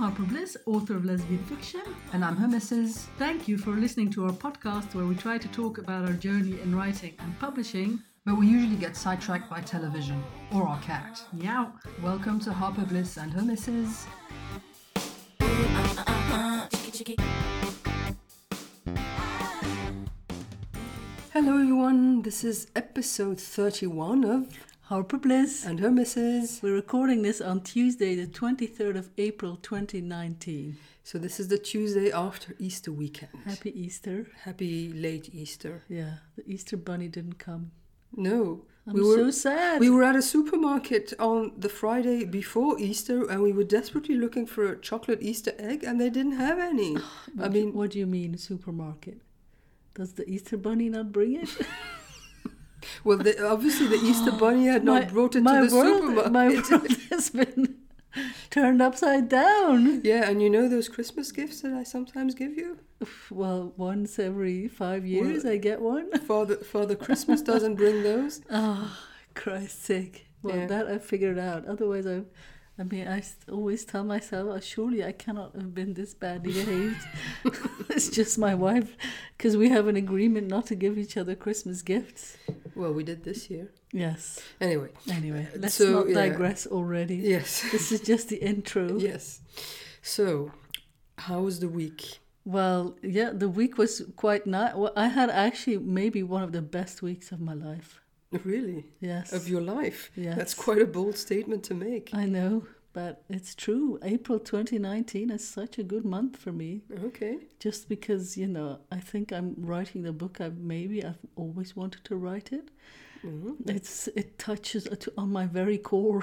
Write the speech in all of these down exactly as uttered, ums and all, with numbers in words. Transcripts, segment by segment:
Harper Bliss, author of lesbian fiction. And I'm her missus. Thank you for listening to our podcast where we try to talk about our journey in writing and publishing. But we usually get sidetracked by television or our cat. Meow. Welcome to Harper Bliss and her missus. Hello everyone, this is episode thirty-one of Harper Bliss and her missus. We're recording this on Tuesday, the twenty-third of April, twenty nineteen. So this is the Tuesday after Easter weekend. Happy Easter. Happy late Easter. Yeah, the Easter bunny didn't come. No. I'm we were, so sad. We were at a supermarket on the Friday before Easter and we were desperately looking for a chocolate Easter egg and they didn't have any. I mean, what do you mean supermarket? Does the Easter bunny not bring it? Well, the, obviously the Easter bunny had my, not brought it to the world, supermarket. My world has been turned upside down. Yeah, and you know those Christmas gifts that I sometimes give you? Well, once every five years well, I get one. Father, Father Christmas doesn't bring those. Oh, Christ's sake. Well, yeah. That I figured out. Otherwise, I I mean, I always tell myself, oh, surely I cannot have been this badly behaved. It's just my wife, because we have an agreement not to give each other Christmas gifts. Well, we did this year. Yes. Anyway. Anyway, let's so, not yeah. digress already. Yes. This is just the intro. Yes. So, how was the week? Well, yeah, the week was quite nice. Well, I had actually maybe one of the best weeks of my life. Really? Yes. Of your life? Yes. That's quite a bold statement to make. I know, but it's true. April twenty nineteen is such a good month for me. Okay. Just because, you know, I think I'm writing the book I've maybe I've always wanted to write it. Mm-hmm. It's It touches on my very core.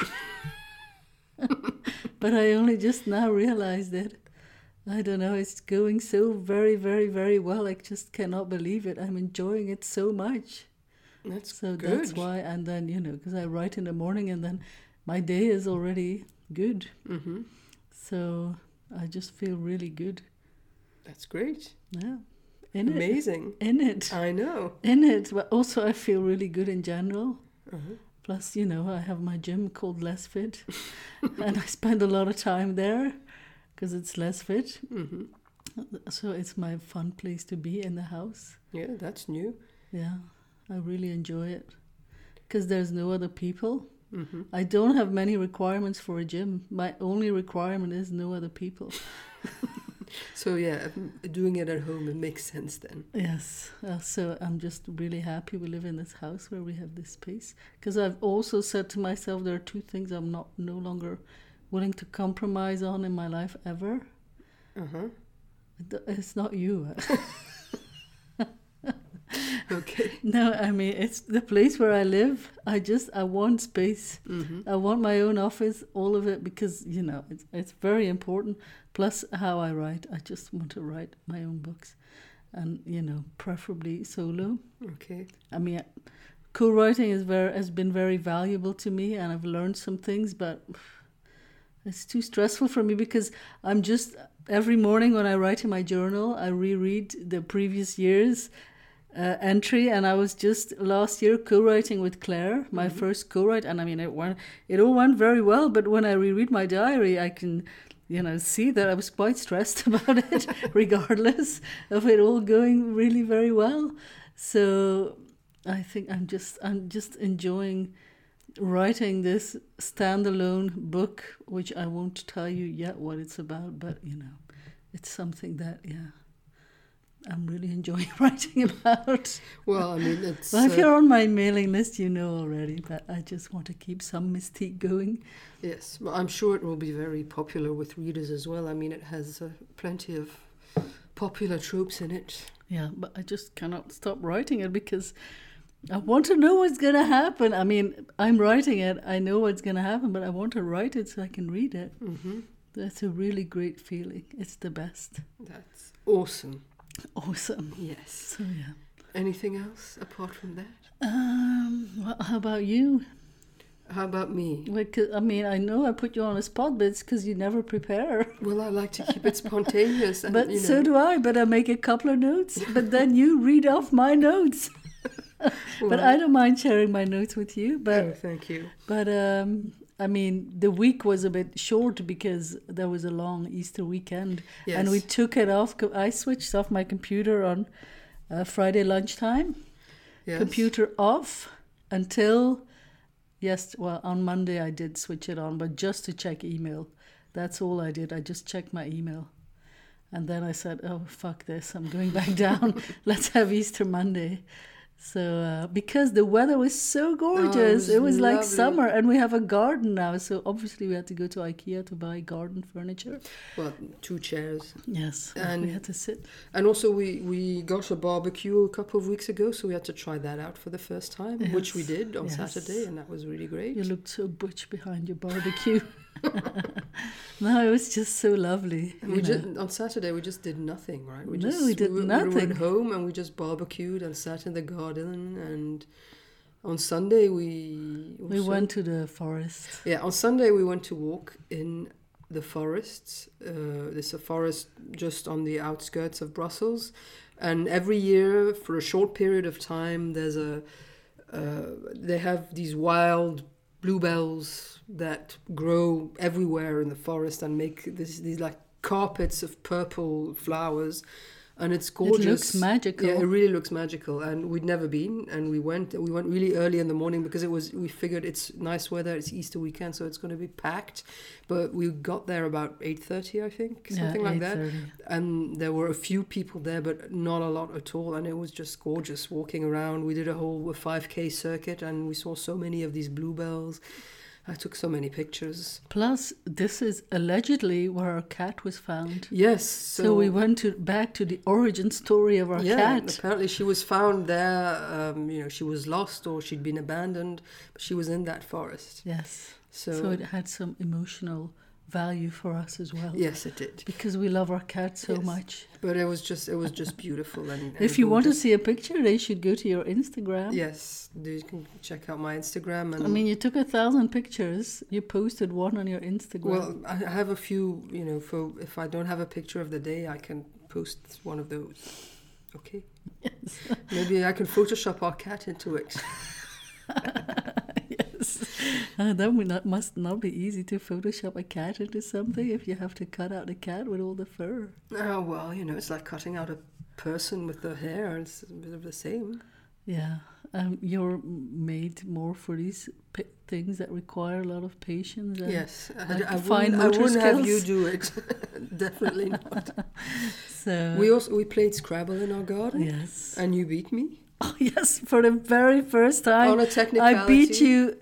But I only just now realized it. I don't know, it's going so very, very, very well. I just cannot believe it. I'm enjoying it so much. That's so good. That's why, and then, you know, because I write in the morning and then my day is already good. Mm-hmm. So I just feel really good. That's great. Yeah. In Amazing. It. In it. I know. In it. But also I feel really good in general. Uh-huh. Plus, you know, I have my gym called Less Fit. And I spend a lot of time there because it's less fit. Mm-hmm. So it's my fun place to be in the house. Yeah, that's new. Yeah. I really enjoy it because there's no other people. Mm-hmm. I don't have many requirements for a gym. My only requirement is no other people. So yeah, doing it at home, it makes sense then. Yes. Uh, so I'm just really happy we live in this house where we have this space. Because I've also said to myself there are two things I'm not no longer willing to compromise on in my life ever. Uh-huh. It's not you. Okay. No, I mean, it's the place where I live. I just, I want space. Mm-hmm. I want my own office, all of it, because, you know, it's it's very important. Plus how I write. I just want to write my own books. And, you know, preferably solo. Okay. I mean, co-writing is very, has been very valuable to me and I've learned some things, but it's too stressful for me because I'm just, every morning when I write in my journal, I reread the previous year's Uh, entry, and I was just last year co-writing with Claire, my mm-hmm. first co-write, and I mean it went, it all went very well. But when I reread my diary, I can, you know, see that I was quite stressed about it, regardless of it all going really very well. So I think I'm just, I'm just enjoying writing this standalone book, which I won't tell you yet what it's about, but you know, it's something that, yeah, I'm really enjoying writing about. Well, I mean, it's... Well, if uh, you're on my mailing list, you know already, but I just want to keep some mystique going. Yes, well, I'm sure it will be very popular with readers as well. I mean, it has uh, plenty of popular tropes in it. Yeah, but I just cannot stop writing it because I want to know what's going to happen. I mean, I'm writing it, I know what's going to happen, but I want to write it so I can read it. Mm-hmm. That's a really great feeling. It's the best. That's awesome. Awesome. Yes. So, yeah. Anything else apart from that? Um. Well, how about you? How about me? Because I mean, I know I put you on a spot, but it's because you never prepare. Well, I like to keep it spontaneous. And, but you know. So do I. But I make a couple of notes. But then you read off my notes. But I don't mind sharing my notes with you. But oh, thank you. But um, I mean, the week was a bit short because there was a long Easter weekend. Yes. And we took it off. co- I switched off my computer on uh, Friday lunchtime. Yes. Computer off until, yes, well, on Monday I did switch it on, but just to check email. That's all I did. I just checked my email. And then I said, oh, fuck this. I'm going back down. Let's have Easter Monday. So, uh, because the weather was so gorgeous, it it was was like lovely. summer, and we have a garden now. So obviously we had to go to IKEA to buy garden furniture. Well, two chairs. Yes, And- we had to sit. And also we, we got a barbecue a couple of weeks ago, so we had to try that out for the first time, which we Yes, did on yes. Saturday, and that was really great. You looked so butch behind your barbecue. No, it was just so lovely. And you we know. just, on Saturday we just did nothing, right? We No, just we did we, We nothing. went home and we just barbecued and sat in the garden. And on Sunday we we also- went to the forest. Yeah, on Sunday we went to walk in the forests. Uh, there's a forest just on the outskirts of Brussels, and every year for a short period of time, there's a uh, they have these wild bluebells that grow everywhere in the forest and make this, these like carpets of purple flowers. And it's gorgeous. It looks magical. Yeah, it really looks magical. And we'd never been, and we went. We went really early in the morning because it was. We figured it's nice weather. It's Easter weekend, so it's going to be packed. But we got there about eight thirty, I think, something Yeah, like that. eight thirty. And there were a few people there, but not a lot at all. And it was just gorgeous walking around. We did a whole five K circuit, and we saw so many of these bluebells. I took so many pictures. Plus, this is allegedly where our cat was found. Yes. So, So, we went to back to the origin story of our yeah, cat. apparently she was found there. Um, you know, she was lost or she'd been abandoned, but she was in that forest. Yes. So, So it had some emotional value for us as well. yes, it did. Because we love our cat so Yes. much. But it was just, it was just beautiful. And, and If you want to gorgeous. see a picture, they should go to your Instagram. Yes, you can check out my Instagram. And I mean, you took a thousand pictures. You posted one on your Instagram. well, I have a few. You know, for if I don't have a picture of the day, I can post one of those. Okay. Yes. Maybe I can Photoshop our cat into it. Yes. Uh, that would not, must not be easy to Photoshop a cat into something if you have to cut out a cat with all the fur. Oh well, you know, it's like cutting out a person with the hair. It's a bit of the same. Yeah. Um, you're made more for these p- things that require a lot of patience. And Yes, I, like I fine wouldn't, I motor wouldn't have you skills. do it. Definitely not. So, We also we played Scrabble in our garden, yes. and you beat me Oh, yes, for the very first time. on a technicality. I beat you.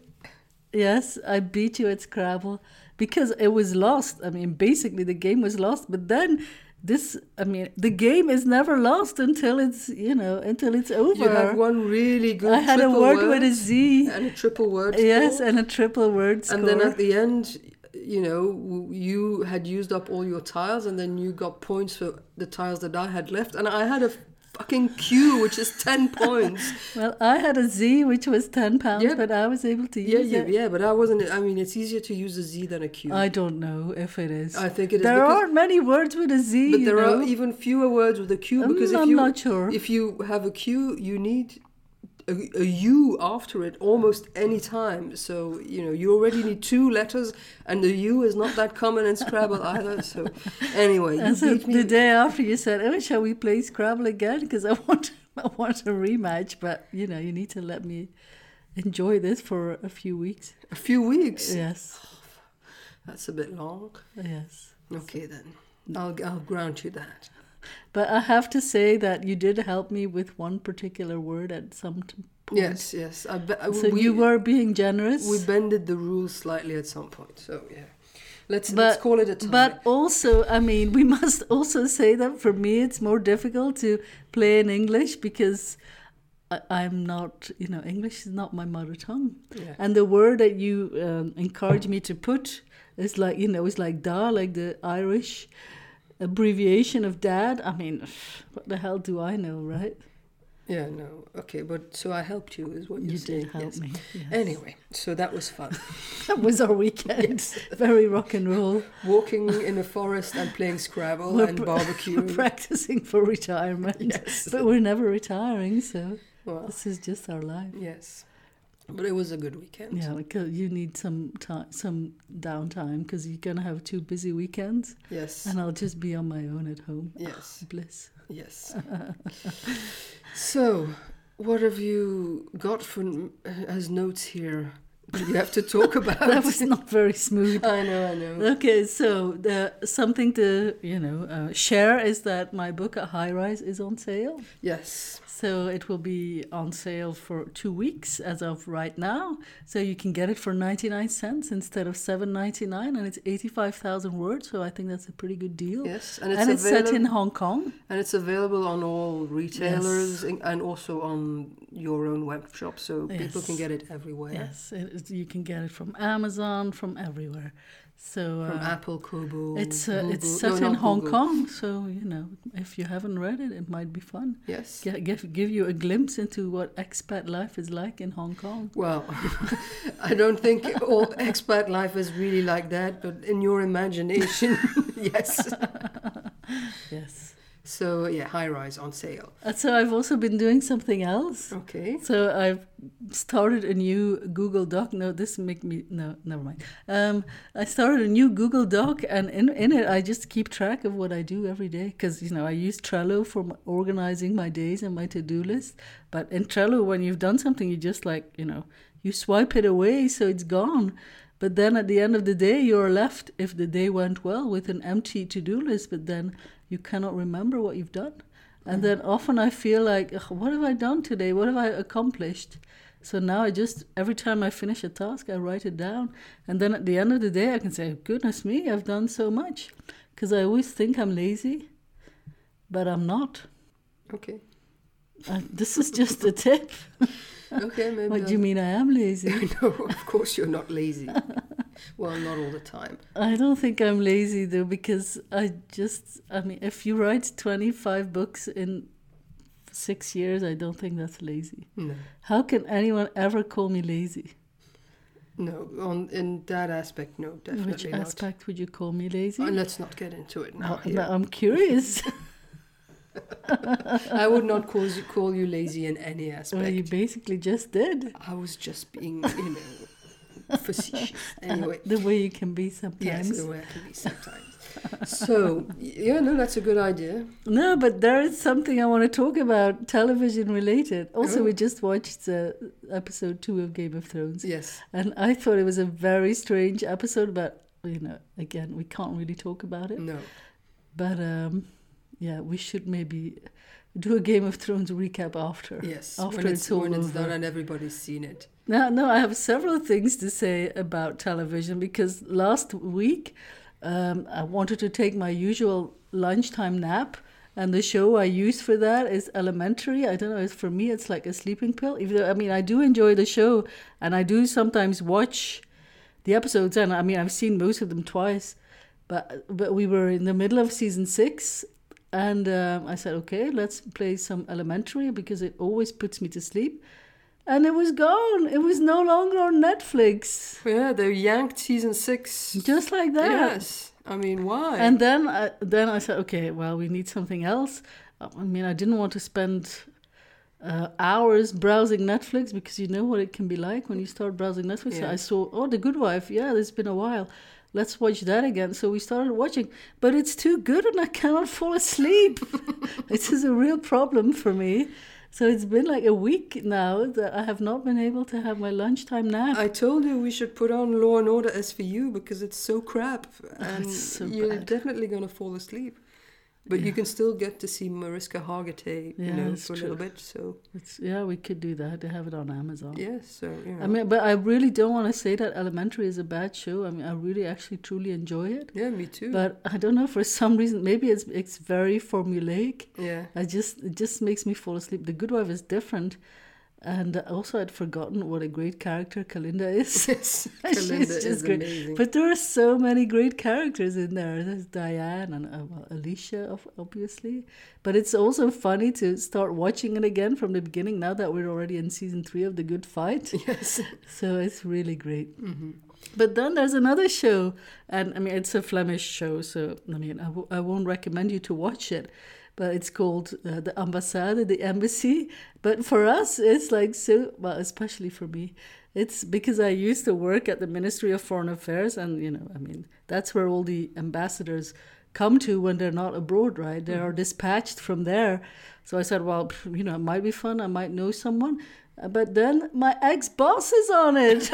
Yes, I beat you at Scrabble because it was lost. I mean, basically the game was lost. But then this, I mean, the game is never lost until it's, you know, until it's over. You had one really good. I had a triple word with a Z. and a triple word. Yes, score. and a triple word score. And then at the end, you know, w- you had used up all your tiles, and then you got points for the tiles that I had left, and I had a fucking Q, which is ten points. Well, I had a Z, which was ten pounds, Yeah. but I was able to Yeah, use yeah, it. yeah, but I wasn't. I mean, it's easier to use a Z than a Q. I don't know if it is. I think it is. There because- aren't many words with a Z, But you there know. are even fewer words with a Q, Um, because if I'm you not sure. if you have a Q, you need a, a U after it almost any time. So you know you already need two letters, and the U is not that common in Scrabble either. So anyway, you And so beat me. the day after you said, oh, shall we play Scrabble again? Because I want, I want a rematch, but, you know, you need to let me enjoy this for a few weeks. A few weeks. Yes, That's a bit long. yes. Okay then, I'll I'll grant you that. But I have to say that you did help me with one particular word at some t- point. Yes, yes. I be, I- So we, you were being generous. we bended the rules slightly at some point. So yeah, let's But- let's call it a tie. But also, I mean, we must also say that for me it's more difficult to play in English because I, I'm not, you know, English is not my mother tongue. yeah. And the word that you um, encourage me to put is like, you know, it's like da, like the Irish abbreviation of dad. I mean, what the hell do I know, right? Yeah, no. Okay, but so I helped you, is what you're You saying. did help yes. me. Yes. Anyway, so that was fun. That was our weekend. Very rock and roll. Walking in a forest and playing Scrabble We're and pr- barbecue. We're practicing for retirement. Yes. But we're never retiring, so Well, this is just our life. yes. But it was a good weekend. Yeah, because you need some time, some downtime, because you're gonna have two busy weekends. Yes. And I'll just be on my own at home. Yes. Bliss. Yes. So, what have you got for as notes here? You have to talk about. That was not very smooth. I know, I know. Okay, so the something to you know uh, share is that my book at High Rise is on sale. Yes. So it will be on sale for two weeks as of right now. So you can get it for ninety-nine cents instead of seven ninety-nine, and it's eighty-five thousand words. So I think that's a pretty good deal. Yes, and it's, and it's set in available- Hong Kong. And it's available on all retailers Yes. and- and also on your own web shop, so people Yes. can get it everywhere. Yes, it, is- you can get it from Amazon, from everywhere. So From uh, Apple, Kobo, it's uh, Google. it's No, set in not Hong Google. Kong. So you know, if you haven't read it, it might be fun. Yes. Get, give give you a glimpse into what expat life is like in Hong Kong. Well, I don't think all expat life is really like that, but in your imagination, yes. Yes. So yeah, High Rise on sale. And so I've also been doing something else. Okay. So I've started a new Google Doc. No, this make me no, never mind. Um, I started a new Google Doc, and in in it I just keep track of what I do every day, because you know I use Trello for m- organizing my days and my to-do list. But in Trello, when you've done something, you just like you know you swipe it away, so it's gone. But then at the end of the day, you're left, if the day went well, with an empty to-do list. But then you cannot remember what you've done. And then often I feel like, "Ugh, what have I done today? What have I accomplished?" So now I just, every time I finish a task, I write it down. And then at the end of the day, I can say, goodness me, I've done so much. Because I always think I'm lazy, but I'm not. Okay. Uh, this is just a tip. Okay, maybe. What do you mean I am lazy? No, of course you're not lazy. Well, not all the time. I don't think I'm lazy though, because I just, I mean, if you write twenty-five books in six years, I don't think that's lazy. No. How can anyone ever call me lazy? No, on in that aspect, no, definitely Which not. aspect would you call me lazy? Uh, let's not get into it now. Oh, here. but I'm curious. I would not call you, call you lazy in any aspect. Well, you basically just did. I was just being, you know, facetious. Anyway, The way you can be sometimes. yes, the way I can be sometimes. So, yeah, no, that's a good idea. No, but there is something I want to talk about, television related. Also, Oh. we just watched uh, episode two of Game of Thrones. Yes. And I thought it was a very strange episode, but, you know, again, we can't really talk about it. No. But, um, yeah, we should maybe do a Game of Thrones recap after. Yes. After when it's, it's all when it's over. done and everybody's seen it. No, no, I have several things to say about television, because last week um, I wanted to take my usual lunchtime nap, and the show I use for that is Elementary. I don't know, it's, for me it's like a sleeping pill. Even though, I mean, I do enjoy the show, and I do sometimes watch the episodes, and I mean, I've seen most of them twice, but but we were in the middle of season six, and um, I said, okay, let's play some Elementary, because it always puts me to sleep. And it was gone. It was no longer on Netflix. Yeah, they yanked season six. Just like that. Yes. I mean, why? And then I, then I said, okay, well, we need something else. I mean, I didn't want to spend uh, hours browsing Netflix, because you know what it can be like when you start browsing Netflix. Yeah. I saw, oh, The Good Wife. Yeah, it's been a while. Let's watch that again. So we started watching. But it's too good and I cannot fall asleep. This is a real problem for me. So it's been like a week now that I have not been able to have my lunchtime nap. I told you we should put on Law and Order S V U because it's so crap, and it's so you're bad. definitely gonna fall asleep. But Yeah. you can still get to see Mariska Hargitay, you Yeah, know, that's for a true. little bit. So It's, yeah, we could do that. They have it on Amazon. yes, so you know. I mean, but I really don't want to say that Elementary is a bad show. I mean, I really actually truly enjoy it. yeah, me too. But I don't know, for some reason, maybe it's it's very formulaic. yeah, I just it just makes me fall asleep. The Good Wife is different, and also I'd forgotten what a great character Kalinda is. yes, She's Kalinda just is great. amazing. But there are so many great characters in there. There's Diane and uh, well, Alicia, of- obviously. But it's also funny to start watching it again from the beginning now that we're already in season three of The Good Fight. yes, So it's really great. hmm But then there's another show, and I mean, it's a Flemish show, so I mean, I, w- I won't recommend you to watch it. but it's called uh, the ambassade, the embassy. But for us, it's like so, well, especially for me, it's because I used to work at the Ministry of Foreign Affairs, and, you know, I mean, that's where all the ambassadors come to when they're not abroad, right? They are dispatched from there. So I said, well, you know, it might be fun. I might know someone. But then my ex-boss is on it.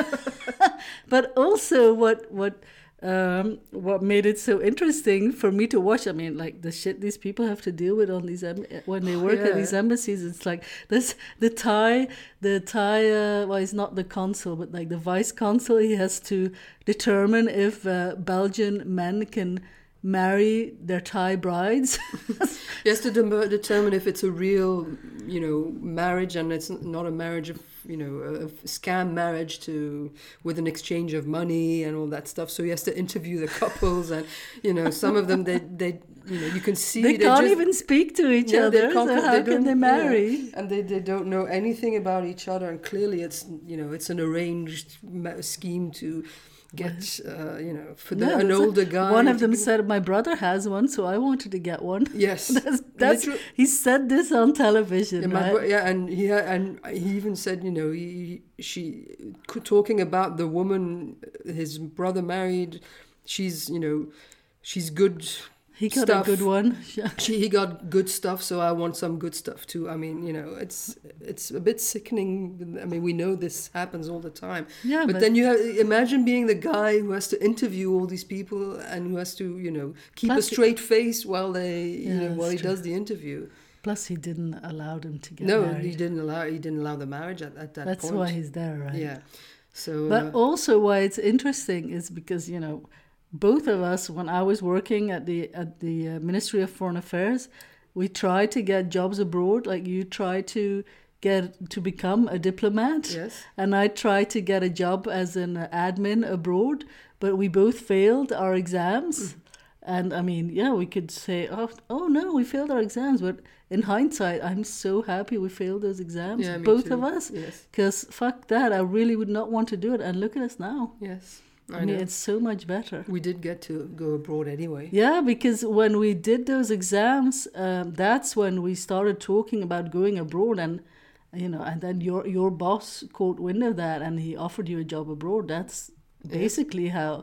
But also what what um, what made it so interesting for me to watch, I mean, like the shit these people have to deal with on these em- when they work Yeah. at these embassies. It's like this the Thai the Thai uh, well, he's not the consul, but like the vice consul, he has to determine if uh, Belgian men can marry their Thai brides. He has to de- determine if it's a real, you know, marriage, and it's not a marriage of, you know, a, a scam marriage to with an exchange of money and all that stuff. So he has to interview the couples, and, you know, some of them they they you know you can see They they can't just, even speak to each yeah, they other. can't- So they how don't- can they yeah. marry? And they, they don't know anything about each other, and clearly it's, you know, it's an arranged ma- scheme to get, uh, you know, for the, Yeah, an that's a- older guy. One of to them be- said, "My brother has one, so I wanted to get one." yes, That's, that's Literal- he said this on television, Yeah, my right? bro- yeah, and he ha- and he even said, you know, he she talking about the woman his brother married. She's, you know, she's good. He got stuff. a good one. She he got good stuff, so I want some good stuff too. I mean, you know, it's it's a bit sickening. I mean, we know this happens all the time. Yeah, but, but, then you have, imagine being the guy who has to interview all these people and who has to, you know, keep Plus a straight face while they, you Yeah, know, while he that's true. does the interview. plus he didn't allow them to get No, married. he didn't allow he didn't allow the marriage at, at that That's point. why he's there, right? Yeah. So But uh, also why it's interesting is because, you know, both of us, when I was working at the at the uh, Ministry of Foreign Affairs, we tried to get jobs abroad. Like you try to get to become a diplomat, yes. and I tried to get a job as an admin abroad, but we both failed our exams. Mm. And I mean, yeah, we could say, oh, oh no, we failed our exams. But in hindsight, I'm so happy we failed those exams, Yeah, me both too. of us. Yes. Because fuck that, I really would not want to do it. And look at us now. Yes. I, I, mean, know. it's so much better. We did get to go abroad anyway. Yeah, because when we did those exams, um, that's when we started talking about going abroad, and you know, and then your your boss caught wind of that, and he offered you a job abroad. That's basically how,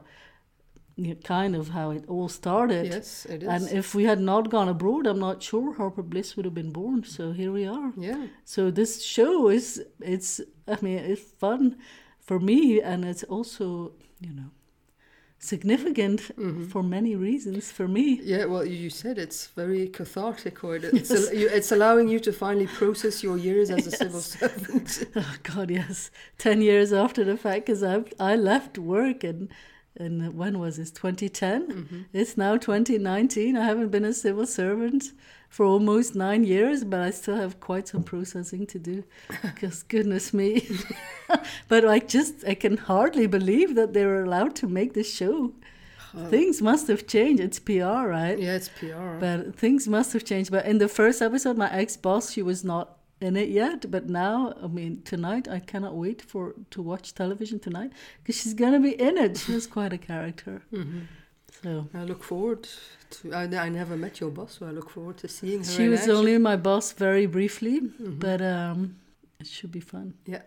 you know, kind of how it all started. Yes, it is. And if we had not gone abroad, I'm not sure Harper Bliss would have been born. So here we are. yeah. So this show is, it's, I mean, it's fun for me, and it's also, you know, significant Mm-hmm. for many reasons for me. Yeah, well, you said it's very cathartic, or it- it's al- you- it's allowing you to finally process your years as a civil servant. Oh God, yes, ten years after the fact, because I I left work and and when was this? twenty ten. Mm-hmm. It's now twenty nineteen. I haven't been a civil servant for almost nine years, but I still have quite some processing to do. Because goodness me, but I just I can hardly believe that they were allowed to make this show. Things must have changed. It's P R, right? Yeah, it's P R. But things must have changed. But in the first episode, my ex-boss, she was not in it yet. But now, I mean, tonight, I cannot wait for to watch television tonight because she's going to be in it. She's quite a character. Mm-hmm. So I look forward to. I, I never met your boss, so I look forward to seeing her. she in was action. only my boss very briefly, Mhm. but um, it should be fun. Yeah.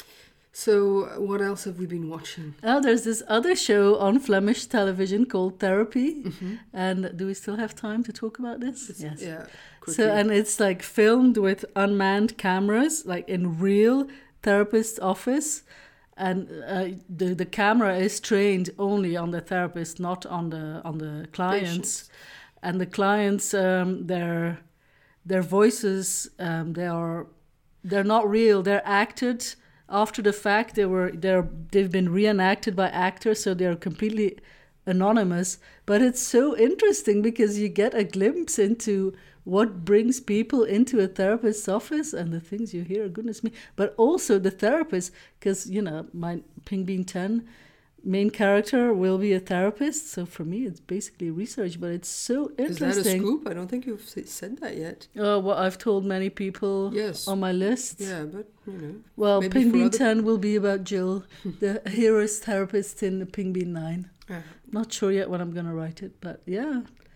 So what else have we been watching? Oh, there's this other show on Flemish television called Therapy. Mm-hmm. And do we still have time to talk about this? It's, Yes. Yeah. Quickly. So, and it's like filmed with unmanned cameras, like in real therapist's office. And uh, the the camera is trained only on the therapist, not on the on the clients. Patients. And the clients, um, their their voices, um, they are they're not real. They're acted after the fact. They were they're they've been reenacted by actors, so they're completely anonymous. But it's so interesting because you get a glimpse into what brings people into a therapist's office and the things you hear, goodness me. But also the therapist, because, you know, my Ping Bean ten main character will be a therapist. So for me, it's basically research, but it's so interesting. Is that a scoop? I don't think you've s- said that yet. Oh, well, I've told many people Yes. on my list. Yeah, but, you know. Well, maybe Ping for Bean other- ten will be about Jill, the hero's therapist in Ping Bean nine. Uh, Not sure yet when I'm going to write it, but yeah.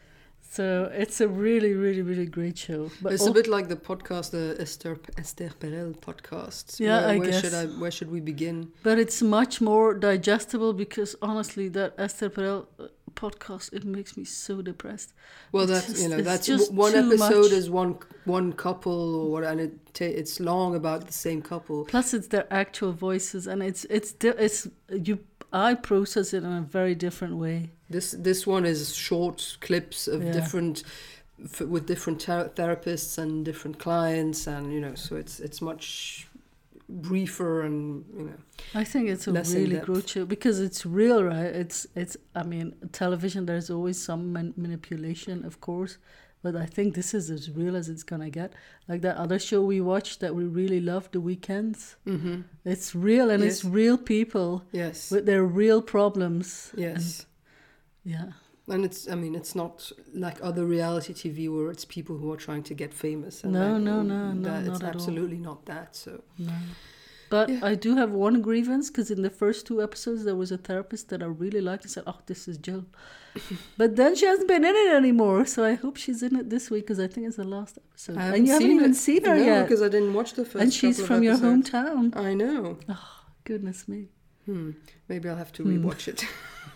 So it's a really, really, really great show. But it's all, a bit like the podcast, the Esther Esther Perel podcast. Yeah, where, I where guess. should I? Where should we begin? But it's much more digestible because honestly, that Esther Perel uh, podcast, it makes me so depressed. Well, It's that's just- you know it's that's just one too episode much. is one one couple or what, and it ta- it's long about the same couple. Plus, it's their actual voices, and it's it's di- it's you. I process it in a very different way. This this one is short clips of Yeah. different f- with different ter- therapists and different clients, and you know, so it's it's much briefer and you know. I think it's a Less in really depth. great show because it's real, right? It's it's. I mean, television. There's always some man- manipulation, of course, but I think this is as real as it's gonna get. Like that other show we watched that we really loved, The Weekends. Mm-hmm. It's real, and it's Yes. real people Yes. with their real problems. Yes. Yeah. And it's, I mean, it's not like other reality T V where it's people who are trying to get famous. And No, like, no, no, no, that, not it's at all. absolutely not that. So No. But Yeah. I do have one grievance because in the first two episodes there was a therapist that I really liked. I said, "Oh, this is Jill," but then she hasn't been in it anymore. So I hope she's in it this week because I think it's the last episode. I And you haven't even it. seen her no, yet. because I didn't watch the first. And she's couple of from your episodes. hometown. I know. Goodness me. Hmm. Maybe I'll have to Hmm. rewatch it.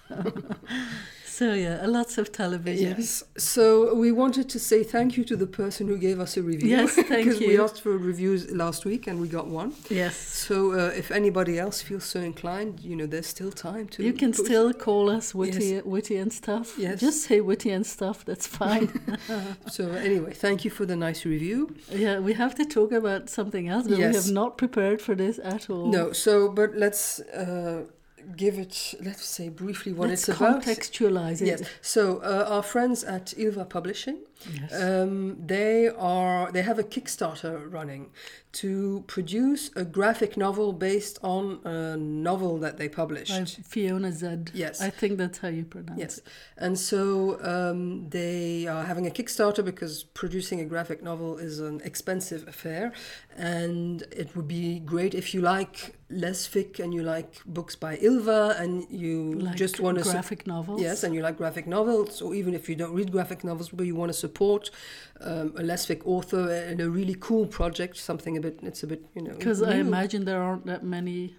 So yeah, lots of television. Yes. So we wanted to say thank you to the person who gave us a review. Yes, thank Because we you. asked for reviews last week and we got one. Yes. So uh, if anybody else feels so inclined, you know, there's still time to. You can put- still call us witty, Yes. witty and stuff. Yes. Just say witty and stuff. That's fine. So anyway, thank you for the nice review. Yeah, we have to talk about something else, but we Yes. have not prepared for this at all. No. So, but let's uh, give it. Let's say briefly what Let's it's about. contextualize it. Yes. So uh, our friends at Ilva Publishing, Yes. um, they are they have a Kickstarter running to produce a graphic novel based on a novel that they published. By Fiona Zed. Yes. I think that's how you pronounce Yes, it. and so um, they are having a Kickstarter because producing a graphic novel is an expensive affair, and it would be great if you like Lesfic and you like books by Ilva and you Like just want to graphic novels. yes, and you like graphic novels, or even if you don't read graphic novels, but you want to support um, a Lesfic author in a really cool project, something a bit, it's a bit, you know. Because I new. imagine there aren't that many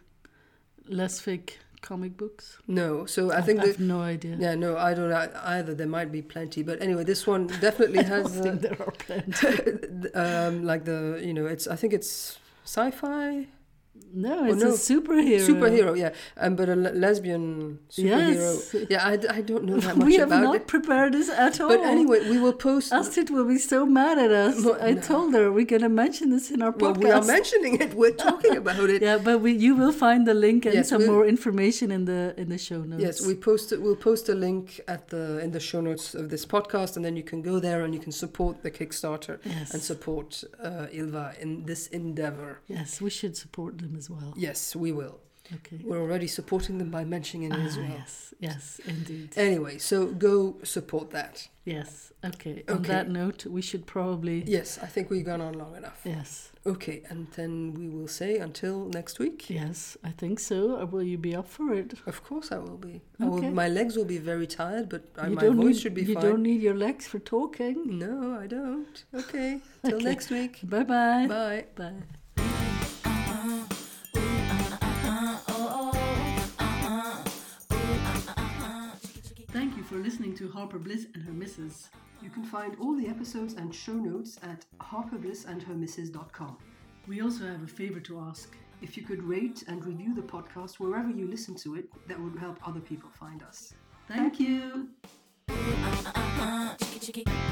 Lesfic comic books. No, so I think I have that. no idea. Yeah, no, I don't know either. There might be plenty, but anyway, this one definitely I don't has uh, think there are plenty. um, like the you know, it's I think it's sci-fi No, it's no. a superhero. superhero, yeah, um, but a le- lesbian superhero. Yes. Yeah, I, I don't know that much We have about not it. prepared this at all. But anyway, we will post. Astrid will be so mad at us. Well, I no. told her we're going to mention this in our well, podcast. we are mentioning it. We're talking about it. Yeah, but we, you will find the link and Yes, some we- more information in the in the show notes. Yes, we post it. We'll post a link at the in the show notes of this podcast, and then you can go there and you can support the Kickstarter Yes. and support uh, Ilva in this endeavor. Yes, we should support them as well. Yes, we will. Okay. We're already supporting them by mentioning it Ah, as well. yes, yes, indeed. Anyway, so go support that. Yes. Okay. On Okay. that note, we should probably. Yes, I think we've gone on long enough. Yes. Okay, and then we will say until next week. Yes, I think so. Or will you be up for it? Of course, I will be. I will, Okay. my legs will be very tired, but uh, you my don't voice need, should be You fine. don't need your legs for talking. No, I don't. Okay, till Okay. next week. Bye-bye. Bye. Bye. Thank you for listening to Harper Bliss and Her Missus. You can find all the episodes and show notes at harper bliss and her missus dot com. We also have a favor to ask. If you could rate and review the podcast wherever you listen to it, that would help other people find us. Thank you. Chicky, chicky.